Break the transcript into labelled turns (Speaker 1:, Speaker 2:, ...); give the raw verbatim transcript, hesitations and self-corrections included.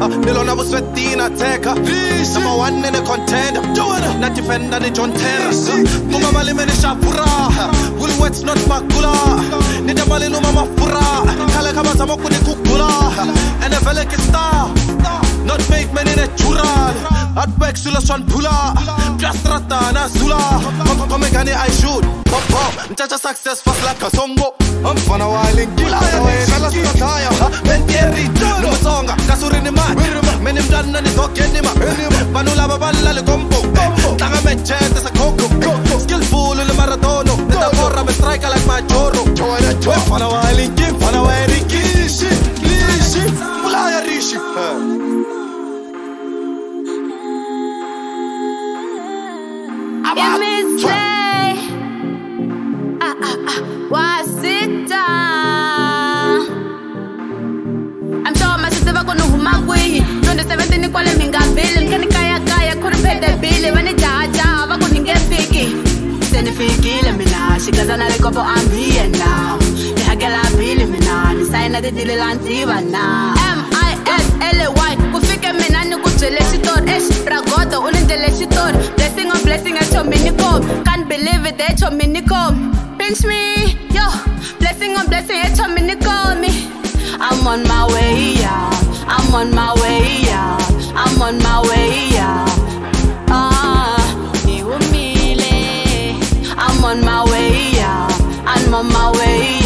Speaker 1: Nilona buswetina teka Number one in the contender Na defender ni John Terra Munga mali meni shapura Woolworths not makula Nida mali numa mafura Kale kama zamo kuni kukula N F L ki star Not make many natural Outback sula swan pula Plastrata na zula Kome gani I shoot Pop pop Mchacha success fast like a songo I'm fana wailing Kila ya Kala sula taya Mentieri Numasonga Kasuri ni mat Meni mdana ni toke ni ma Banula babala le combo Tanga mechete sa coco Skillful le maratono Nita borra me strike like my chorro Fana wailing Kim Fana wailing Kishi Kishi Mula ya rishi
Speaker 2: You may say, ah ah ah, why sit down? I'm sure my sister gonna who my way. twenty seventeen ni kwale minga bill, kani kaya kaya couldn't pay the bill. When it jaja, I couldn't get picky. Send it fiki, let me know. She goes on a couple, I'm here now. The hagela bill me now. The sign of the deal lantiva now. M I S L A Y, kufike me na ni kujele shitor. Esh, ragoto, unindele shitor. Blessing on blessing at your minicom. Can't believe it, at your minicom. Pinch me, yo. Blessing on blessing at your minicom. I'm on my way, yeah. I'm on my way, yeah. I'm on my way, yeah. Ah, I'm on my way, yeah. I'm on my way.